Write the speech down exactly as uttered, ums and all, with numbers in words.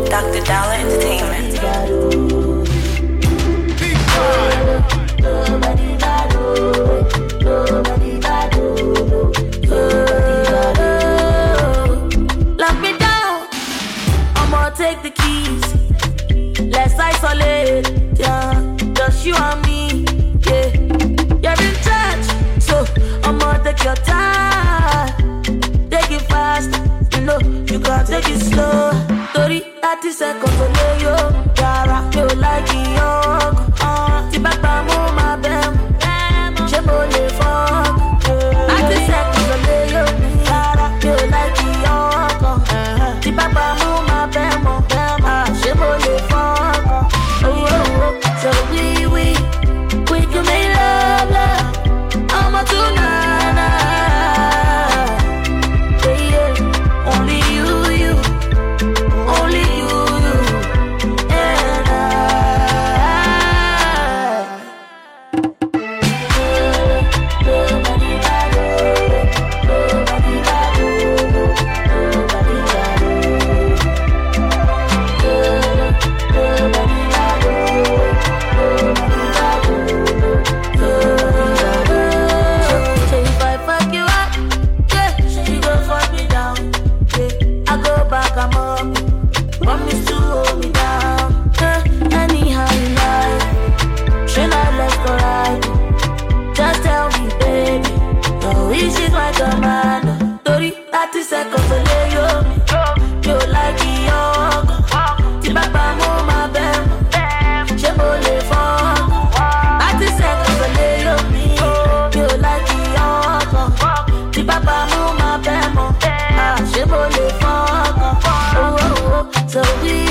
Doctor Dollar Entertainment. Lock me down, I'ma take the keys. Let's isolate, yeah. Just you and me, yeah. You're in charge, so I'ma take your time. Take it fast, you know, you can't take it slow. thirty, thirty seconds to lay yo. Yara, you like it young. Uh, ti baba mo ma bem. Je mo le fuck. thirty seconds to lay yo. Yara, you like it young. Ti baba mo ma bem. Je mo le fuck. Oh, oh, oh. So we, we, we can make love, love. I'm a tonight. Yeah, yeah. Only you, you. Only you, you. And so if I fuck you up, yeah, you gon' fuck me down. Yeah, I go back, I'm up. Promise to hold me down. Yeah, anyhow you like. Should I left or right? Just tell me, baby. Your wish is my command. thirty, thirty seconds to lay you. You like it young. Ti baba mo ma bem. Je mo le fun. thirty seconds to lay you. You like it young. Ti baba mo ma bem. Je mo le fun. Oh, oh, oh. So we